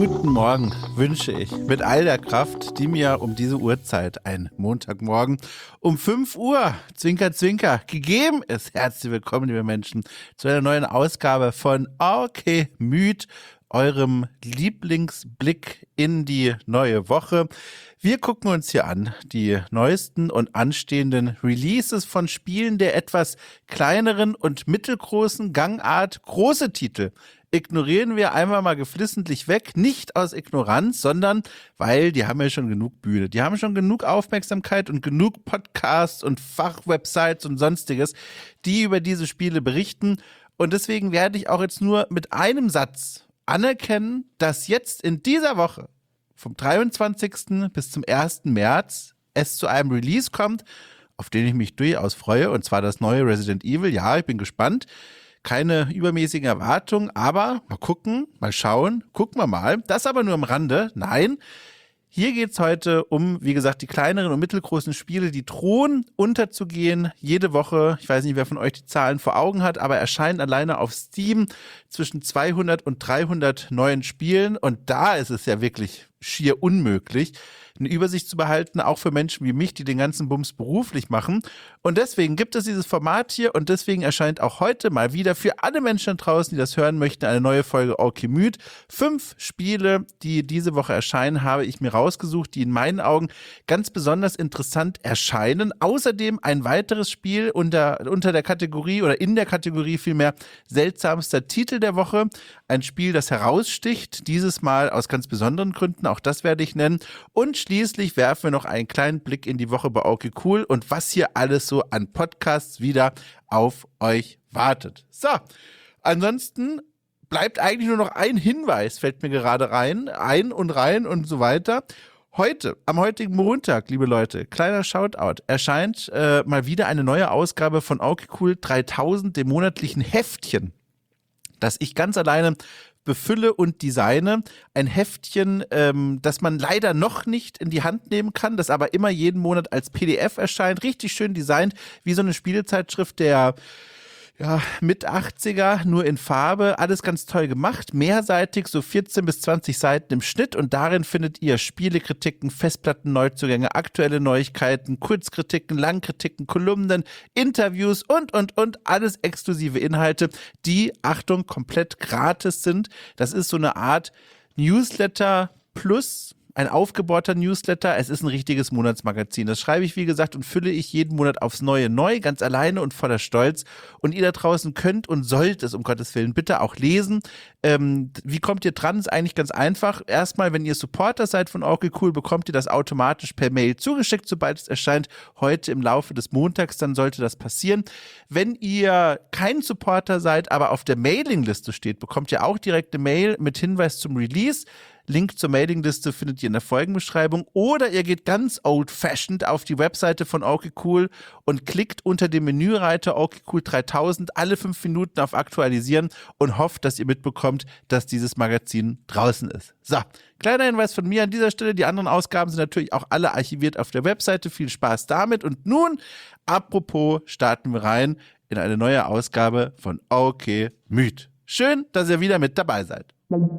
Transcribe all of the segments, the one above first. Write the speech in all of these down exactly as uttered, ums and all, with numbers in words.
Guten Morgen wünsche ich mit all der Kraft, die mir um diese Uhrzeit, ein Montagmorgen, um fünf Uhr, Zwinker, Zwinker, gegeben ist. Herzlich willkommen, liebe Menschen, zu einer neuen Ausgabe von Okay Müd, eurem Lieblingsblick in die neue Woche. Wir gucken uns hier an die neuesten und anstehenden Releases von Spielen der etwas kleineren und mittelgroßen Gangart. Große Titel ignorieren wir einmal mal geflissentlich weg, nicht aus Ignoranz, sondern weil die haben ja schon genug Bühne. Die haben schon genug Aufmerksamkeit und genug Podcasts und Fachwebsites und sonstiges, die über diese Spiele berichten. Und deswegen werde ich auch jetzt nur mit einem Satz anerkennen, dass jetzt in dieser Woche vom dreiundzwanzigsten bis zum ersten März es zu einem Release kommt, auf den ich mich durchaus freue, und zwar das neue Resident Evil. Ja, ich bin gespannt. Keine übermäßigen Erwartungen, aber mal gucken, mal schauen, gucken wir mal. Das aber nur am Rande. Nein, hier geht es heute um, wie gesagt, die kleineren und mittelgroßen Spiele, die drohen unterzugehen. Jede Woche, ich weiß nicht, wer von euch die Zahlen vor Augen hat, aber erscheinen alleine auf Steam zwischen zweihundert und dreihundert neuen Spielen. Und da ist es ja wirklich schier unmöglich, eine Übersicht zu behalten, auch für Menschen wie mich, die den ganzen Bums beruflich machen. Und deswegen gibt es dieses Format hier und deswegen erscheint auch heute mal wieder für alle Menschen draußen, die das hören möchten, eine neue Folge Okay Müd. Fünf Spiele, die diese Woche erscheinen, habe ich mir rausgesucht, die in meinen Augen ganz besonders interessant erscheinen. Außerdem ein weiteres Spiel unter, unter der Kategorie oder in der Kategorie vielmehr seltsamster Titel der Woche. Ein Spiel, das heraussticht, dieses Mal aus ganz besonderen Gründen, auch das werde ich nennen. Und schließlich werfen wir noch einen kleinen Blick in die Woche bei Okay Cool und was hier alles so an Podcasts wieder auf euch wartet. So, ansonsten bleibt eigentlich nur noch ein Hinweis, fällt mir gerade rein, ein und rein und so weiter. Heute, am heutigen Montag, liebe Leute, kleiner Shoutout, erscheint äh, mal wieder eine neue Ausgabe von Okay Cool dreitausend, dem monatlichen Heftchen, das ich ganz alleine befülle und designe. Ein Heftchen, ähm, das man leider noch nicht in die Hand nehmen kann, das aber immer jeden Monat als P D F erscheint. Richtig schön designt, wie so eine Spielezeitschrift der ja, mit achtziger, nur in Farbe. Alles ganz toll gemacht. Mehrseitig, so vierzehn bis zwanzig Seiten im Schnitt. Und darin findet ihr Spielekritiken, Festplatten-Neuzugänge, aktuelle Neuigkeiten, Kurzkritiken, Langkritiken, Kolumnen, Interviews und, und, und. Alles exklusive Inhalte, die, Achtung, komplett gratis sind. Das ist so eine Art Newsletter plus ein aufgebohrter Newsletter. Es ist ein richtiges Monatsmagazin. Das schreibe ich, wie gesagt, und fülle ich jeden Monat aufs Neue neu, ganz alleine und voller Stolz. Und ihr da draußen könnt und sollt es, um Gottes Willen, bitte auch lesen. Ähm, wie kommt ihr dran? Ist eigentlich ganz einfach. Erstmal, wenn ihr Supporter seid von Okay Cool, bekommt ihr das automatisch per Mail zugeschickt, sobald es erscheint. Heute im Laufe des Montags, dann sollte das passieren. Wenn ihr kein Supporter seid, aber auf der Mailingliste steht, bekommt ihr auch direkt eine Mail mit Hinweis zum Release. Link zur Mailingliste findet ihr in der Folgenbeschreibung. Oder ihr geht ganz old-fashioned auf die Webseite von Okay Cool und klickt unter dem Menüreiter Okay Cool dreitausend alle fünf Minuten auf Aktualisieren und hofft, dass ihr mitbekommt, dass dieses Magazin draußen ist. So, kleiner Hinweis von mir an dieser Stelle. Die anderen Ausgaben sind natürlich auch alle archiviert auf der Webseite. Viel Spaß damit. Und nun, apropos, starten wir rein in eine neue Ausgabe von Okay Müd. Schön, dass ihr wieder mit dabei seid.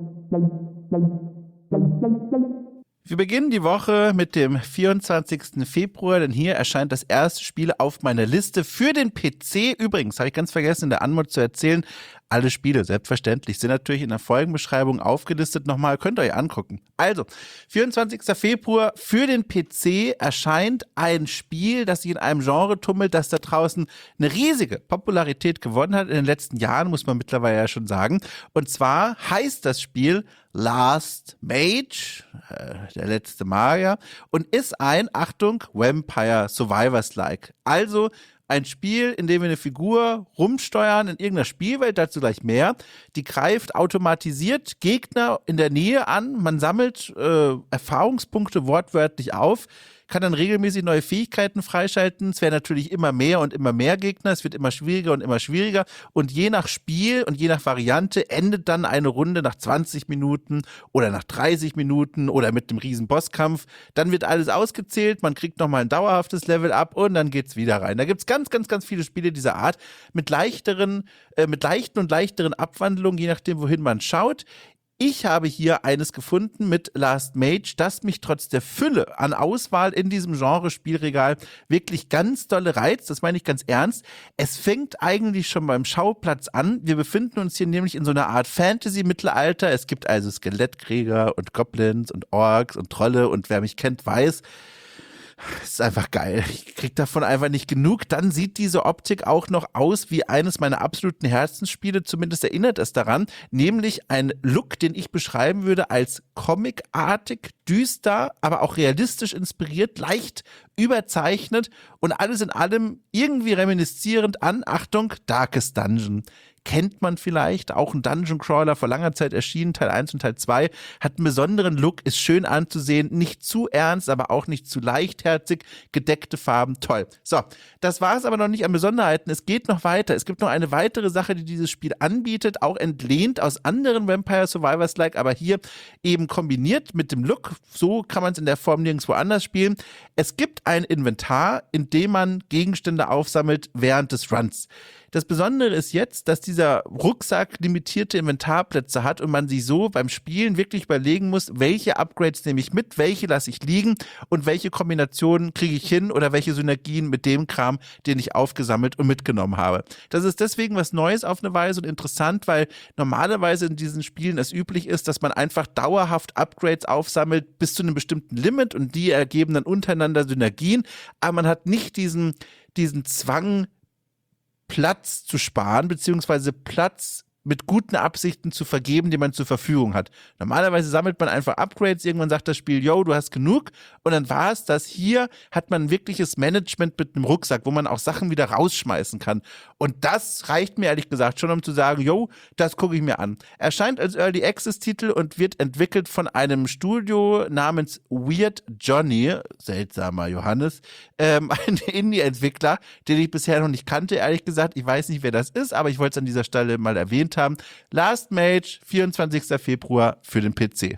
Wir beginnen die Woche mit dem vierundzwanzigsten Februar, denn hier erscheint das erste Spiel auf meiner Liste für den P C. Übrigens, habe ich ganz vergessen in der Anmod zu erzählen, alle Spiele, selbstverständlich, sind natürlich in der Folgenbeschreibung aufgelistet. Nochmal, könnt ihr euch angucken. Also, vierundzwanzigsten Februar für den P C erscheint ein Spiel, das sich in einem Genre tummelt, das da draußen eine riesige Popularität gewonnen hat in den letzten Jahren, muss man mittlerweile ja schon sagen. Und zwar heißt das Spiel Last Mage, äh, der letzte Magier, und ist ein, Achtung, Vampire Survivors-like. Also ein Spiel, in dem wir eine Figur rumsteuern in irgendeiner Spielwelt, dazu gleich mehr. Die greift automatisiert Gegner in der Nähe an. Man sammelt äh, Erfahrungspunkte wortwörtlich auf, kann dann regelmäßig neue Fähigkeiten freischalten. Es werden natürlich immer mehr und immer mehr Gegner. Es wird immer schwieriger und immer schwieriger. Und je nach Spiel und je nach Variante endet dann eine Runde nach zwanzig Minuten oder nach dreißig Minuten oder mit dem riesen Bosskampf. Dann wird alles ausgezählt. Man kriegt nochmal ein dauerhaftes Level up und dann geht's wieder rein. Da gibt's ganz, ganz, ganz viele Spiele dieser Art mit leichteren, äh, mit leichten und leichteren Abwandlungen, je nachdem, wohin man schaut. Ich habe hier eines gefunden mit Last Mage, das mich trotz der Fülle an Auswahl in diesem Genre-Spielregal wirklich ganz dolle reizt. Das meine ich ganz ernst. Es fängt eigentlich schon beim Schauplatz an. Wir befinden uns hier nämlich in so einer Art Fantasy-Mittelalter. Es gibt also Skelettkrieger und Goblins und Orks und Trolle und wer mich kennt, weiß, es ist einfach geil. Ich krieg davon einfach nicht genug. Dann sieht diese Optik auch noch aus wie eines meiner absoluten Herzensspiele. Zumindest erinnert es daran. Nämlich ein Look, den ich beschreiben würde als comicartig, düster, aber auch realistisch inspiriert, leicht überzeichnet und alles in allem irgendwie reminiszierend an, Achtung, Darkest Dungeon. Kennt man vielleicht, auch ein Dungeon Crawler vor langer Zeit erschienen, Teil eins und Teil zwei, hat einen besonderen Look, ist schön anzusehen, nicht zu ernst, aber auch nicht zu leichtherzig, gedeckte Farben, toll. So, das war es aber noch nicht an Besonderheiten, es geht noch weiter, es gibt noch eine weitere Sache, die dieses Spiel anbietet, auch entlehnt aus anderen Vampire Survivors-like, aber hier eben kombiniert mit dem Look, so kann man es in der Form nirgendwo anders spielen. Es gibt ein Inventar, in dem man Gegenstände aufsammelt während des Runs. Das Besondere ist jetzt, dass dieser Rucksack limitierte Inventarplätze hat und man sich so beim Spielen wirklich überlegen muss, welche Upgrades nehme ich mit, welche lasse ich liegen und welche Kombinationen kriege ich hin oder welche Synergien mit dem Kram, den ich aufgesammelt und mitgenommen habe. Das ist deswegen was Neues auf eine Weise und interessant, weil normalerweise in diesen Spielen es üblich ist, dass man einfach dauerhaft Upgrades aufsammelt bis zu einem bestimmten Limit und die ergeben dann untereinander Synergien, aber man hat nicht diesen, diesen Zwang, Platz zu sparen, beziehungsweise Platz mit guten Absichten zu vergeben, den man zur Verfügung hat. Normalerweise sammelt man einfach Upgrades, irgendwann sagt das Spiel, yo, du hast genug und dann war es das. Hier hat man ein wirkliches Management mit einem Rucksack, wo man auch Sachen wieder rausschmeißen kann. Und das reicht mir ehrlich gesagt schon, um zu sagen, yo, das gucke ich mir an. Erscheint als Early Access Titel und wird entwickelt von einem Studio namens Weird Johnny, seltsamer Johannes, ähm, ein Indie-Entwickler, den ich bisher noch nicht kannte, ehrlich gesagt. Ich weiß nicht, wer das ist, aber ich wollte es an dieser Stelle mal erwähnt haben. Last Mage, vierundzwanzigster Februar für den P C.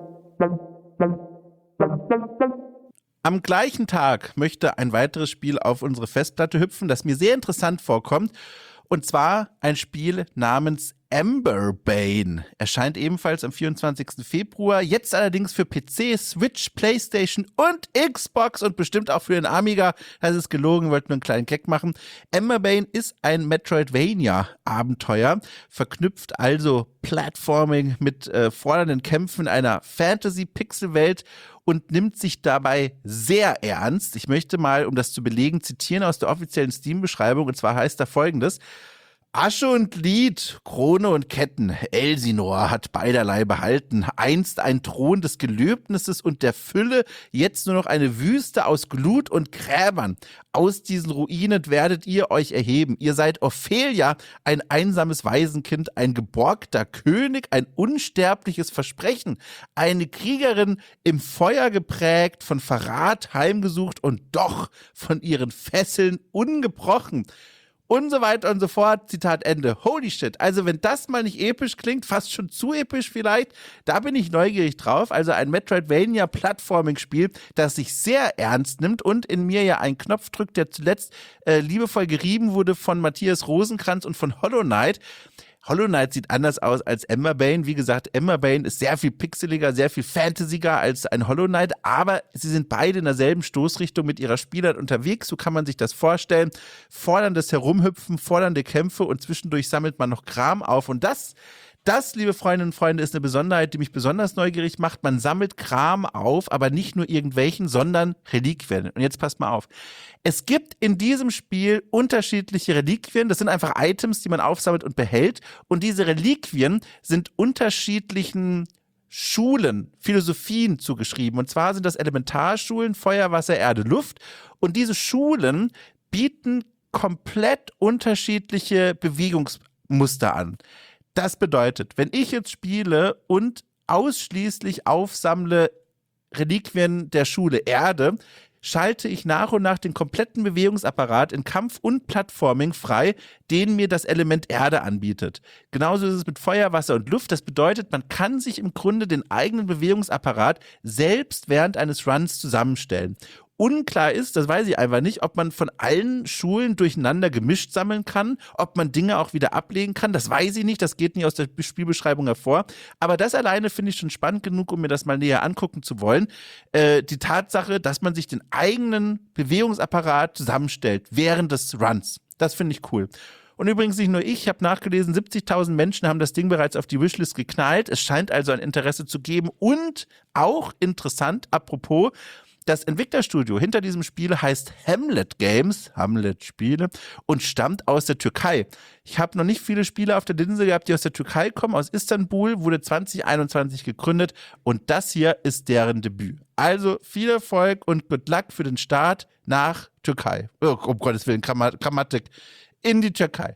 Am gleichen Tag möchte ein weiteres Spiel auf unsere Festplatte hüpfen, das mir sehr interessant vorkommt. Und zwar ein Spiel namens Emberbane. Erscheint ebenfalls am vierundzwanzigsten Februar. Jetzt allerdings für P C, Switch, PlayStation und Xbox und bestimmt auch für den Amiga. Das ist gelogen, wollten nur einen kleinen Gag machen. Emberbane ist ein Metroidvania-Abenteuer. Verknüpft also Platforming mit äh, fordernden Kämpfen in einer Fantasy-Pixel-Welt und nimmt sich dabei sehr ernst. Ich möchte mal, um das zu belegen, zitieren aus der offiziellen Steam-Beschreibung. Und zwar heißt da Folgendes: Asche und Lied, Krone und Ketten, Elsinor hat beiderlei behalten, einst ein Thron des Gelöbnisses und der Fülle, jetzt nur noch eine Wüste aus Glut und Gräbern. Aus diesen Ruinen werdet ihr euch erheben. Ihr seid Ophelia, ein einsames Waisenkind, ein geborgter König, ein unsterbliches Versprechen, eine Kriegerin im Feuer geprägt, von Verrat heimgesucht und doch von ihren Fesseln ungebrochen. Und so weiter und so fort, Zitat Ende. Holy shit, also wenn das mal nicht episch klingt, fast schon zu episch vielleicht, da bin ich neugierig drauf. Also ein Metroidvania-Platforming-Spiel, das sich sehr ernst nimmt und in mir ja einen Knopf drückt, der zuletzt äh, liebevoll gerieben wurde von Matthias Rosenkranz und von Hollow Knight. Hollow Knight sieht anders aus als Emberbane. Wie gesagt, Emberbane ist sehr viel pixeliger, sehr viel fantasiger als ein Hollow Knight, aber sie sind beide in derselben Stoßrichtung mit ihrer Spielart unterwegs. So kann man sich das vorstellen. Forderndes Herumhüpfen, fordernde Kämpfe und zwischendurch sammelt man noch Kram auf. Und das, das, liebe Freundinnen und Freunde, ist eine Besonderheit, die mich besonders neugierig macht. Man sammelt Kram auf, aber nicht nur irgendwelchen, sondern Reliquien. Und jetzt passt mal auf. Es gibt in diesem Spiel unterschiedliche Reliquien. Das sind einfach Items, die man aufsammelt und behält. Und diese Reliquien sind unterschiedlichen Schulen, Philosophien zugeschrieben. Und zwar sind das Elementarschulen, Feuer, Wasser, Erde, Luft. Und diese Schulen bieten komplett unterschiedliche Bewegungsmuster an. Das bedeutet, wenn ich jetzt spiele und ausschließlich aufsammle Reliquien der Schule Erde, schalte ich nach und nach den kompletten Bewegungsapparat in Kampf und Plattforming frei, den mir das Element Erde anbietet. Genauso ist es mit Feuer, Wasser und Luft. Das bedeutet, man kann sich im Grunde den eigenen Bewegungsapparat selbst während eines Runs zusammenstellen. unklar ist, das weiß ich einfach nicht, ob man von allen Schulen durcheinander gemischt sammeln kann, ob man Dinge auch wieder ablegen kann, das weiß ich nicht, das geht nicht aus der Spielbeschreibung hervor, aber das alleine finde ich schon spannend genug, um mir das mal näher angucken zu wollen. Äh, die Tatsache, dass man sich den eigenen Bewegungsapparat zusammenstellt während des Runs, das finde ich cool. Und übrigens nicht nur ich, ich habe nachgelesen, siebzigtausend Menschen haben das Ding bereits auf die Wishlist geknallt. Es scheint also ein Interesse zu geben. Und auch interessant, apropos, das Entwicklerstudio hinter diesem Spiel heißt Hamlet Games, Hamlet Spiele, und stammt aus der Türkei. Ich habe noch nicht viele Spiele auf der Linse gehabt, die aus der Türkei kommen. Aus Istanbul, wurde zwanzig einundzwanzig gegründet und das hier ist deren Debüt. Also viel Erfolg und good luck für den Start nach Türkei. Oh, um Gottes Willen, Grammat- Grammatik. In die Türkei.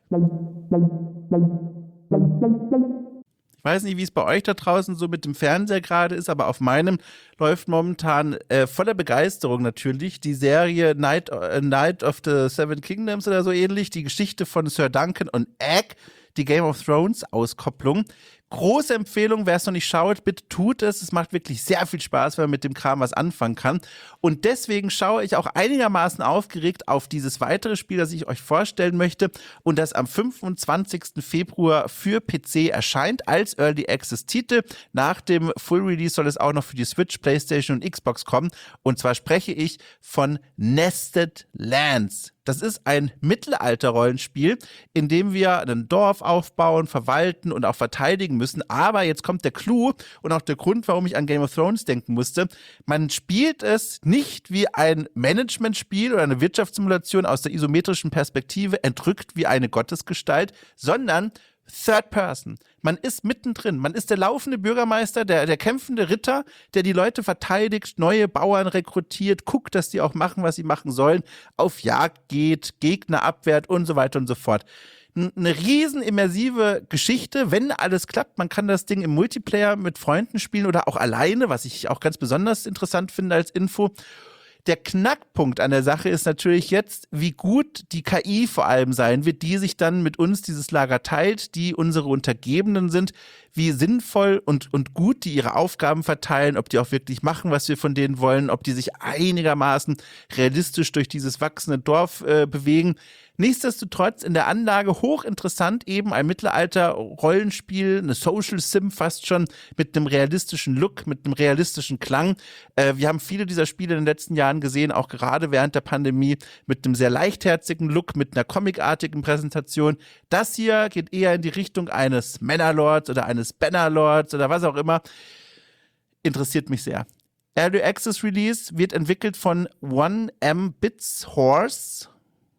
Ich weiß nicht, wie es bei euch da draußen so mit dem Fernseher gerade ist, aber auf meinem läuft momentan äh, voller Begeisterung natürlich die Serie Night, äh, Night of the Seven Kingdoms oder so ähnlich, die Geschichte von Sir Duncan und Egg, die Game of Thrones Auskopplung. Große Empfehlung, wer es noch nicht schaut, bitte tut es. Es macht wirklich sehr viel Spaß, wenn man mit dem Kram was anfangen kann. Und deswegen schaue ich auch einigermaßen aufgeregt auf dieses weitere Spiel, das ich euch vorstellen möchte und das am fünfundzwanzigsten Februar für P C erscheint als Early Access Titel. Nach dem Full Release soll es auch noch für die Switch, PlayStation und Xbox kommen. Und zwar spreche ich von Nested Lands. Das ist ein Mittelalter-Rollenspiel, in dem wir ein Dorf aufbauen, verwalten und auch verteidigen müssen. Aber jetzt kommt der Clou und auch der Grund, warum ich an Game of Thrones denken musste. Man spielt es nicht wie ein Managementspiel oder eine Wirtschaftssimulation aus der isometrischen Perspektive, entrückt wie eine Gottesgestalt, sondern Third Person. Man ist mittendrin. Man ist der laufende Bürgermeister, der, der kämpfende Ritter, der die Leute verteidigt, neue Bauern rekrutiert, guckt, dass die auch machen, was sie machen sollen, auf Jagd geht, Gegner abwehrt und so weiter und so fort. Eine riesen immersive Geschichte, wenn alles klappt. Man kann das Ding im Multiplayer mit Freunden spielen oder auch alleine, was ich auch ganz besonders interessant finde als Info. Der Knackpunkt an der Sache ist natürlich jetzt, wie gut die K I vor allem sein wird, die sich dann mit uns dieses Lager teilt, die unsere Untergebenen sind, wie sinnvoll und, und gut die ihre Aufgaben verteilen, ob die auch wirklich machen, was wir von denen wollen, ob die sich einigermaßen realistisch durch dieses wachsende Dorf äh, bewegen. Nichtsdestotrotz in der Anlage hochinteressant, eben ein Mittelalter-Rollenspiel, eine Social Sim fast schon, mit einem realistischen Look, mit einem realistischen Klang. Äh, wir haben viele dieser Spiele in den letzten Jahren gesehen, auch gerade während der Pandemie, mit einem sehr leichtherzigen Look, mit einer comicartigen Präsentation. Das hier geht eher in die Richtung eines Manor-Lords oder eines Bannerlords oder was auch immer. Interessiert mich sehr. Early Access Release wird entwickelt von one M Bits Horse.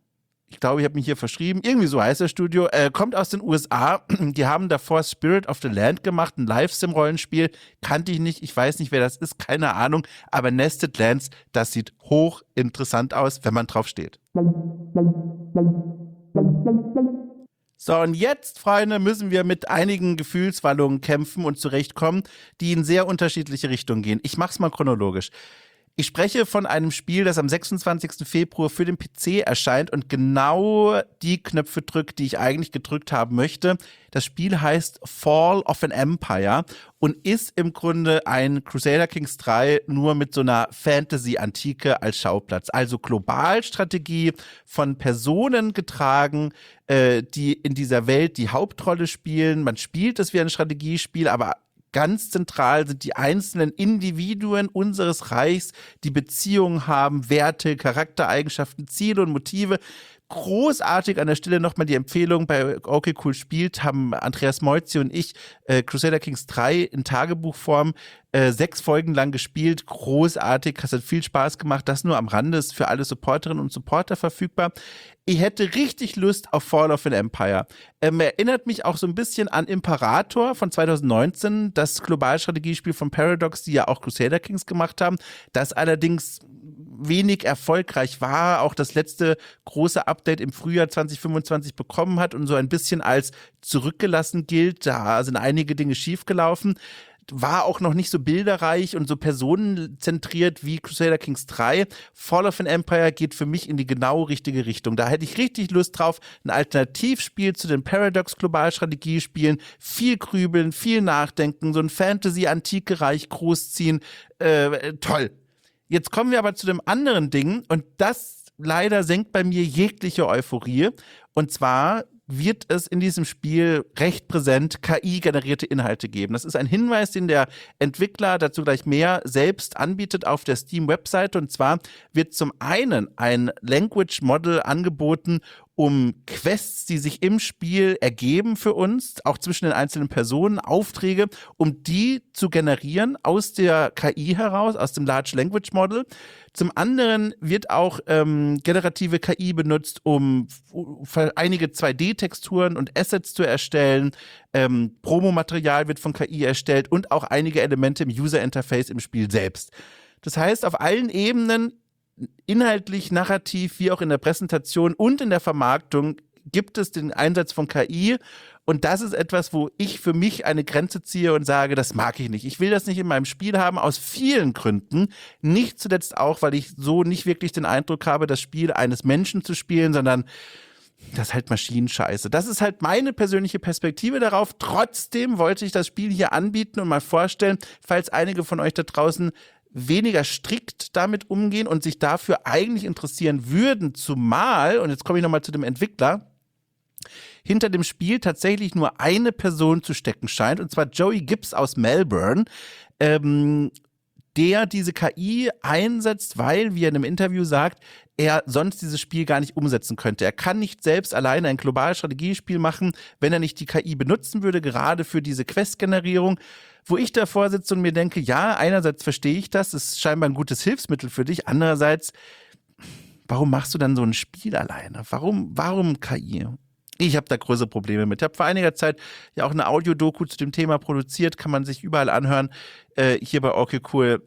Ich glaube, ich habe mich hier verschrieben. Irgendwie so heißt das Studio. Äh, kommt aus den U S A. Die haben davor Spirit of the Land gemacht, ein Live-Sim-Rollenspiel. Kannte ich nicht. Ich weiß nicht, wer das ist. Keine Ahnung. Aber Nested Lands, das sieht hochinteressant aus, wenn man drauf steht. So, und jetzt, Freunde, müssen wir mit einigen Gefühlswallungen kämpfen und zurechtkommen, die in sehr unterschiedliche Richtungen gehen. Ich mach's mal chronologisch. Ich spreche von einem Spiel, das am sechsundzwanzigsten Februar für den P C erscheint und genau die Knöpfe drückt, die ich eigentlich gedrückt haben möchte. Das Spiel heißt Fall of an Empire und ist im Grunde ein Crusader Kings drei nur mit so einer Fantasy-Antike als Schauplatz. Also Globalstrategie, von Personen getragen, äh, die in dieser Welt die Hauptrolle spielen. Man spielt es wie ein Strategiespiel, aber ganz zentral sind die einzelnen Individuen unseres Reichs, die Beziehungen haben, Werte, Charaktereigenschaften, Ziele und Motive. Großartig an der Stelle nochmal die Empfehlung bei Okay Cool Spielt, haben Andreas Moizzi und ich äh, Crusader Kings drei in Tagebuchform äh, sechs Folgen lang gespielt. Großartig, es hat viel Spaß gemacht. Das nur am Rande, ist für alle Supporterinnen und Supporter verfügbar. Ich hätte richtig Lust auf Fall of an Empire. Ähm, erinnert mich auch so ein bisschen an Imperator von zwanzig neunzehn, das Globalstrategiespiel von Paradox, die ja auch Crusader Kings gemacht haben. Das allerdings wenig erfolgreich war, auch das letzte große Update im Frühjahr zwanzig fünfundzwanzig bekommen hat und so ein bisschen als zurückgelassen gilt. Da sind einige Dinge schiefgelaufen. War auch noch nicht so bilderreich und so personenzentriert wie Crusader Kings drei. Fall of an Empire geht für mich in die genau richtige Richtung. Da hätte ich richtig Lust drauf, ein Alternativspiel zu den Paradox-Globalstrategiespielen. Viel grübeln, viel nachdenken, so ein Fantasy-Antike-Reich großziehen. Äh, toll. Jetzt kommen wir aber zu dem anderen Ding und das leider senkt bei mir jegliche Euphorie. Und zwar wird es in diesem Spiel recht präsent K I-generierte Inhalte geben. Das ist ein Hinweis, den der Entwickler, dazu gleich mehr, selbst anbietet auf der Steam-Webseite. Und zwar wird zum einen ein Language Model angeboten, um Quests, die sich im Spiel ergeben für uns, auch zwischen den einzelnen Personen, Aufträge, um die zu generieren aus der K I heraus, aus dem Large Language Model. Zum anderen wird auch ähm, generative K I benutzt, um f- einige zwei D-Texturen und Assets zu erstellen. Ähm, Promomaterial wird von K I erstellt und auch einige Elemente im User-Interface im Spiel selbst. Das heißt, auf allen Ebenen, inhaltlich, narrativ, wie auch in der Präsentation und in der Vermarktung, gibt es den Einsatz von K I. Und das ist etwas, wo ich für mich eine Grenze ziehe und sage, das mag ich nicht. Ich will das nicht in meinem Spiel haben, aus vielen Gründen. Nicht zuletzt auch, weil ich so nicht wirklich den Eindruck habe, das Spiel eines Menschen zu spielen, sondern das ist halt Maschinenscheiße. Das ist halt meine persönliche Perspektive darauf. Trotzdem wollte ich das Spiel hier anbieten und mal vorstellen, falls einige von euch da draußen weniger strikt damit umgehen und sich dafür eigentlich interessieren würden, zumal, und jetzt komme ich nochmal zu dem Entwickler, hinter dem Spiel tatsächlich nur eine Person zu stecken scheint, und zwar Joey Gibbs aus Melbourne, ähm, der diese K I einsetzt, weil, wie er in einem Interview sagt, er sonst dieses Spiel gar nicht umsetzen könnte. Er kann nicht selbst alleine ein globales Strategiespiel machen, wenn er nicht die K I benutzen würde, gerade für diese Quest-Generierung. Wo ich davor sitze und mir denke, ja, einerseits verstehe ich das, ist scheinbar ein gutes Hilfsmittel für dich, andererseits, warum machst du dann so ein Spiel alleine? Warum, warum K I? Ich habe da größere Probleme mit. Ich habe vor einiger Zeit ja auch eine Audiodoku zu dem Thema produziert, kann man sich überall anhören, äh, hier bei Okay Cool.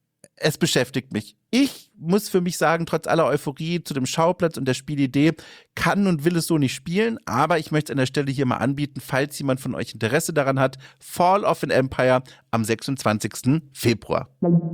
Es beschäftigt mich. Ich muss für mich sagen, trotz aller Euphorie zu dem Schauplatz und der Spielidee, kann und will es so nicht spielen, aber ich möchte es an der Stelle hier mal anbieten, falls jemand von euch Interesse daran hat, Fall of an Empire am sechsundzwanzigsten Februar.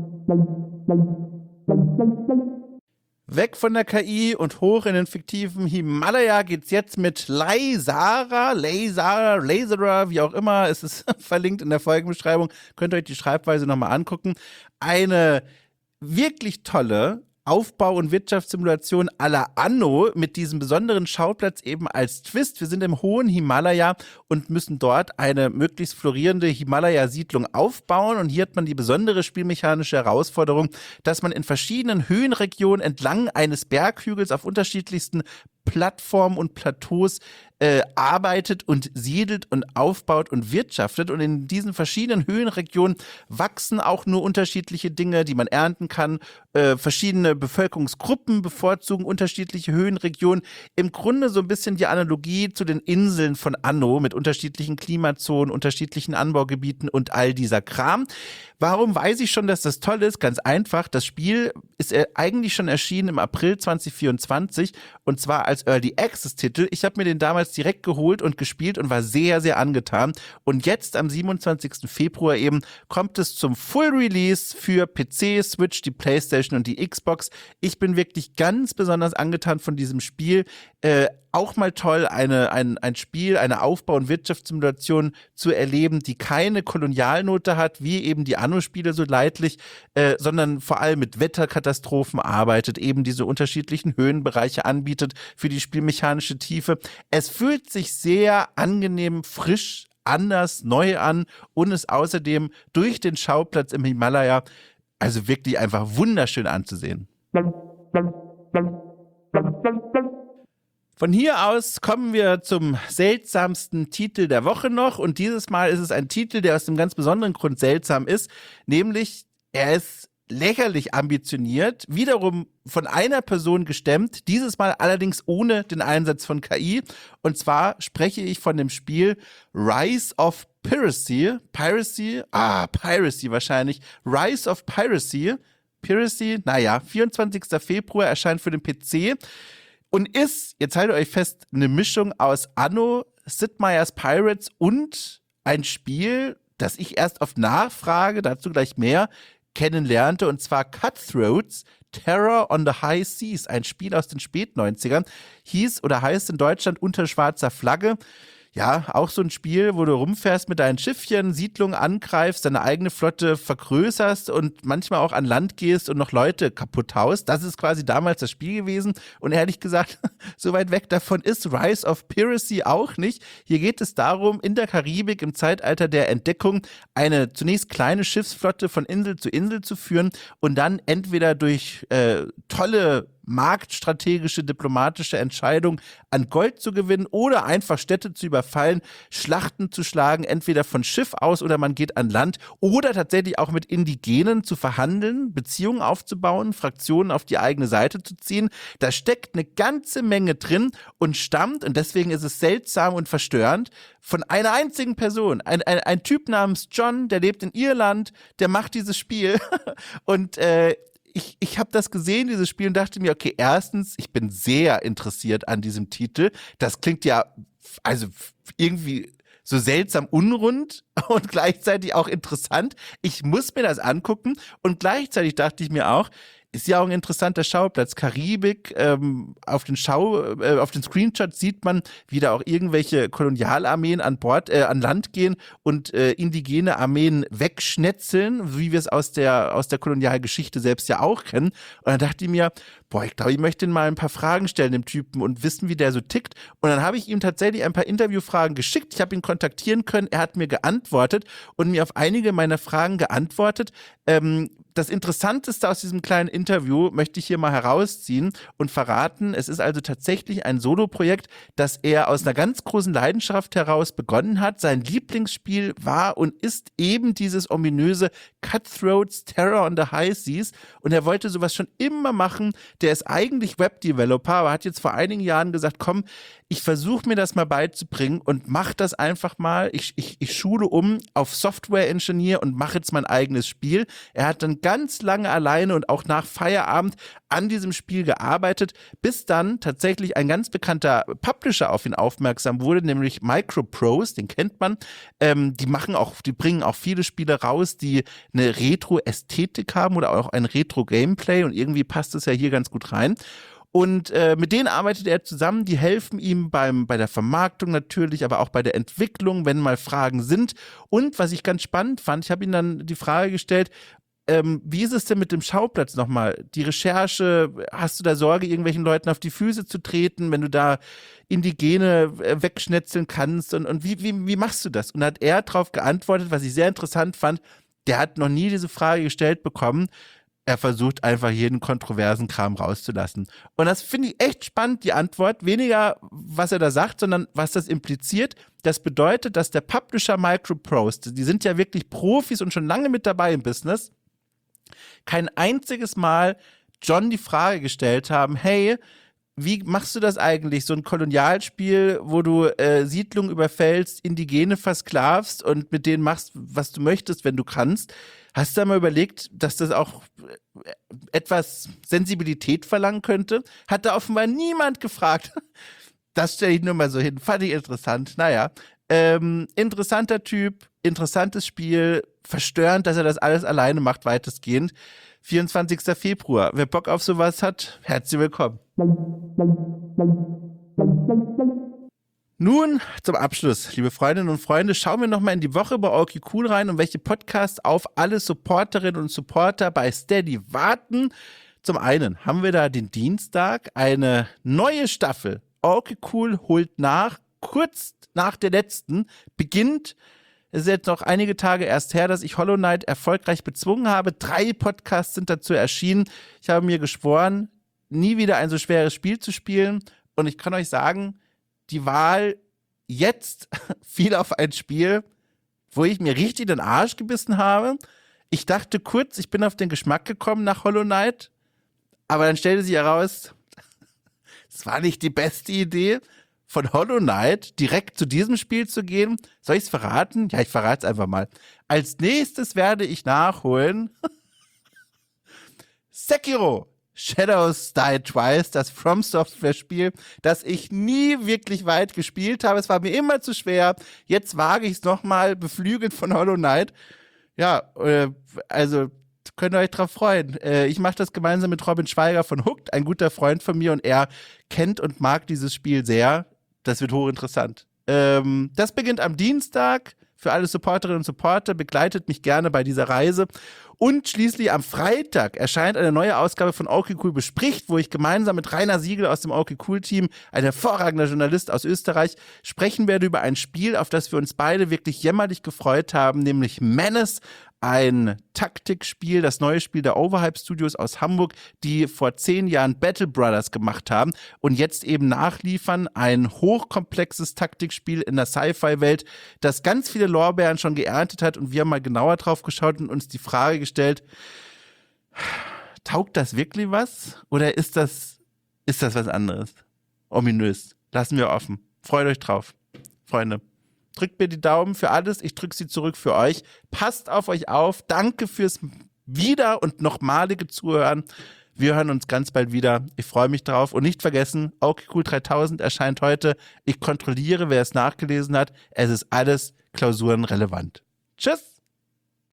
Weg von der K I und hoch in den fiktiven Himalaya geht's jetzt mit Laysara, Laysara, Laysara, wie auch immer. Es ist verlinkt in der Folgenbeschreibung. Könnt ihr euch die Schreibweise nochmal angucken. Eine wirklich tolle Aufbau- und Wirtschaftssimulation à la Anno mit diesem besonderen Schauplatz eben als Twist. Wir sind im hohen Himalaya und müssen dort eine möglichst florierende Himalaya-Siedlung aufbauen. Und hier hat man die besondere spielmechanische Herausforderung, dass man in verschiedenen Höhenregionen entlang eines Berghügels auf unterschiedlichsten Plattformen und Plateaus äh, arbeitet und siedelt und aufbaut und wirtschaftet. Und in diesen verschiedenen Höhenregionen wachsen auch nur unterschiedliche Dinge, die man ernten kann. Äh, verschiedene Bevölkerungsgruppen bevorzugen unterschiedliche Höhenregionen. Im Grunde so ein bisschen die Analogie zu den Inseln von Anno mit unterschiedlichen Klimazonen, unterschiedlichen Anbaugebieten und all dieser Kram. Warum weiß ich schon, dass das toll ist? Ganz einfach, das Spiel ist eigentlich schon erschienen im April zwanzig vierundzwanzig und zwar als Early Access Titel. Ich habe mir den damals direkt geholt und gespielt und war sehr, sehr angetan. Und jetzt am siebenundzwanzigsten Februar eben kommt es zum Full Release für P C, Switch, die PlayStation und die Xbox. Ich bin wirklich ganz besonders angetan von diesem Spiel. Äh, auch mal toll, eine, ein, ein Spiel, eine Aufbau- und Wirtschaftssimulation zu erleben, die keine Kolonialnote hat, wie eben die Anno-Spiele so leidlich, äh, sondern vor allem mit Wetterkatastrophen arbeitet, eben diese unterschiedlichen Höhenbereiche anbietet für die spielmechanische Tiefe. Es fühlt sich sehr angenehm, frisch, anders, neu an und ist außerdem durch den Schauplatz im Himalaya also wirklich einfach wunderschön anzusehen. Von hier aus kommen wir zum seltsamsten Titel der Woche noch und dieses Mal ist es ein Titel, der aus einem ganz besonderen Grund seltsam ist, nämlich er ist lächerlich ambitioniert, wiederum von einer Person gestemmt, dieses Mal allerdings ohne den Einsatz von K I und zwar spreche ich von dem Spiel Rise of Piracy, Piracy, ah, Piracy wahrscheinlich, Rise of Piracy, Piracy, naja, vierundzwanzigsten Februar erscheint für den P C. Und ist, jetzt haltet euch fest, eine Mischung aus Anno, Sid Meier's Pirates und ein Spiel, das ich erst auf Nachfrage, dazu gleich mehr, kennenlernte, und zwar Cutthroats, Terror on the High Seas, ein Spiel aus den Spätneunzigern, hieß oder heißt in Deutschland Unter schwarzer Flagge. ja, auch so ein Spiel, wo du rumfährst mit deinen Schiffchen, Siedlungen angreifst, deine eigene Flotte vergrößerst und manchmal auch an Land gehst und noch Leute kaputt haust. Das ist quasi damals das Spiel gewesen. Und ehrlich gesagt, so weit weg davon ist Rise of Piracy auch nicht. Hier geht es darum, in der Karibik im Zeitalter der Entdeckung eine zunächst kleine Schiffsflotte von Insel zu Insel zu führen und dann entweder durch äh, tolle marktstrategische, diplomatische Entscheidung an Gold zu gewinnen oder einfach Städte zu überfallen, Schlachten zu schlagen, entweder von Schiff aus oder man geht an Land oder tatsächlich auch mit Indigenen zu verhandeln, Beziehungen aufzubauen, Fraktionen auf die eigene Seite zu ziehen. Da steckt eine ganze Menge drin und stammt, und deswegen ist es seltsam und verstörend, von einer einzigen Person. Ein, ein, ein Typ namens John, der lebt in Irland, der macht dieses Spiel und äh, Ich, ich habe das gesehen, dieses Spiel, und dachte mir, okay, erstens, ich bin sehr interessiert an diesem Titel. Das klingt ja also irgendwie so seltsam unrund und gleichzeitig auch interessant. Ich muss mir das angucken, und gleichzeitig dachte ich mir auch, ist ja auch ein interessanter Schauplatz. Karibik, ähm, auf den Schau, äh, auf den Screenshots sieht man, wie da auch irgendwelche Kolonialarmeen an Bord, äh, an Land gehen und äh, indigene Armeen wegschnetzeln, wie wir es aus der, aus der Kolonialgeschichte selbst ja auch kennen. Und dann dachte ich mir, boah, ich glaube, ich möchte ihn mal ein paar Fragen stellen, dem Typen, und wissen, wie der so tickt. Und dann habe ich ihm tatsächlich ein paar Interviewfragen geschickt. Ich habe ihn kontaktieren können. Er hat mir geantwortet und mir auf einige meiner Fragen geantwortet. Ähm, das Interessanteste aus diesem kleinen Interview möchte ich hier mal herausziehen und verraten. Es ist also tatsächlich ein Soloprojekt, das er aus einer ganz großen Leidenschaft heraus begonnen hat. Sein Lieblingsspiel war und ist eben dieses ominöse Cutthroats Terror on the High Seas. Und er wollte sowas schon immer machen. Der ist eigentlich Webdeveloper, aber hat jetzt vor einigen Jahren gesagt, komm, ich versuche mir das mal beizubringen und mach das einfach mal. Ich, ich, ich schule um auf Software Engineer und mache jetzt mein eigenes Spiel. Er hat dann ganz lange alleine und auch nach Feierabend an diesem Spiel gearbeitet, bis dann tatsächlich ein ganz bekannter Publisher auf ihn aufmerksam wurde, nämlich Microprose, den kennt man. Ähm, die machen auch, die bringen auch viele Spiele raus, die eine Retro-Ästhetik haben oder auch ein Retro-Gameplay, und irgendwie passt es ja hier ganz gut rein. Und äh, mit denen arbeitet er zusammen, die helfen ihm beim, bei der Vermarktung natürlich, aber auch bei der Entwicklung, wenn mal Fragen sind. Und was ich ganz spannend fand, ich habe ihm dann die Frage gestellt, ähm, wie ist es denn mit dem Schauplatz nochmal? Die Recherche, hast du da Sorge, irgendwelchen Leuten auf die Füße zu treten, wenn du da Indigene äh, wegschnetzeln kannst? Und, und wie, wie, wie machst du das? Und da hat er darauf geantwortet, was ich sehr interessant fand, der hat noch nie diese Frage gestellt bekommen. Er versucht einfach jeden kontroversen Kram rauszulassen. Und das finde ich echt spannend, die Antwort. Weniger, was er da sagt, sondern was das impliziert. Das bedeutet, dass der Publisher Microprose, die sind ja wirklich Profis und schon lange mit dabei im Business, kein einziges Mal John die Frage gestellt haben, hey, wie machst du das eigentlich, so ein Kolonialspiel, wo du äh, Siedlungen überfällst, Indigene versklavst und mit denen machst, was du möchtest, wenn du kannst? Hast du da mal überlegt, dass das auch etwas Sensibilität verlangen könnte? Hat da offenbar niemand gefragt. Das stelle ich nur mal so hin. Fand ich interessant. Naja, ähm, interessanter Typ, interessantes Spiel, verstörend, dass er das alles alleine macht, weitestgehend. vierundzwanzigster Februar. Wer Bock auf sowas hat, herzlich willkommen. Nun zum Abschluss, liebe Freundinnen und Freunde, schauen wir nochmal in die Woche bei Orky Cool rein und welche Podcasts auf alle Supporterinnen und Supporter bei Steady warten. Zum einen haben wir da den Dienstag eine neue Staffel. Orky Cool holt nach, kurz nach der letzten, beginnt. Es ist jetzt noch einige Tage erst her, dass ich Hollow Knight erfolgreich bezwungen habe. Drei Podcasts sind dazu erschienen. Ich habe mir geschworen, nie wieder ein so schweres Spiel zu spielen. Und ich kann euch sagen, die Wahl jetzt fiel auf ein Spiel, wo ich mir richtig den Arsch gebissen habe. Ich dachte kurz, ich bin auf den Geschmack gekommen nach Hollow Knight. Aber dann stellte sich heraus, es war nicht die beste Idee, von Hollow Knight direkt zu diesem Spiel zu gehen. Soll ich es verraten? Ja, ich verrate es einfach mal. Als nächstes werde ich nachholen Sekiro Shadows Die Twice, das From Software Spiel, das ich nie wirklich weit gespielt habe. Es war mir immer zu schwer. Jetzt wage ich es nochmal, beflügelt von Hollow Knight. Ja, äh, also könnt ihr euch drauf freuen. Äh, ich mache das gemeinsam mit Robin Schweiger von Hooked, ein guter Freund von mir, und er kennt und mag dieses Spiel sehr. Das wird hochinteressant. Ähm, das beginnt am Dienstag. Für alle Supporterinnen und Supporter, begleitet mich gerne bei dieser Reise. Und schließlich am Freitag erscheint eine neue Ausgabe von Okay Cool bespricht, wo ich gemeinsam mit Rainer Siegel aus dem Okay Cool Team, ein hervorragender Journalist aus Österreich, sprechen werde über ein Spiel, auf das wir uns beide wirklich jämmerlich gefreut haben, nämlich Menace. Ein Taktikspiel, das neue Spiel der Overhype Studios aus Hamburg, die vor zehn Jahren Battle Brothers gemacht haben und jetzt eben nachliefern. Ein hochkomplexes Taktikspiel in der Sci-Fi-Welt, das ganz viele Lorbeeren schon geerntet hat, und wir haben mal genauer drauf geschaut und uns die Frage gestellt, taugt das wirklich was oder ist das, ist das was anderes? Ominös. Lassen wir offen. Freut euch drauf, Freunde. Drückt mir die Daumen für alles, ich drücke sie zurück für euch. Passt auf euch auf, danke fürs wieder- und nochmalige Zuhören. Wir hören uns ganz bald wieder, ich freue mich drauf. Und nicht vergessen, Okay Cool dreitausend erscheint heute. Ich kontrolliere, wer es nachgelesen hat. Es ist alles klausurenrelevant. Tschüss!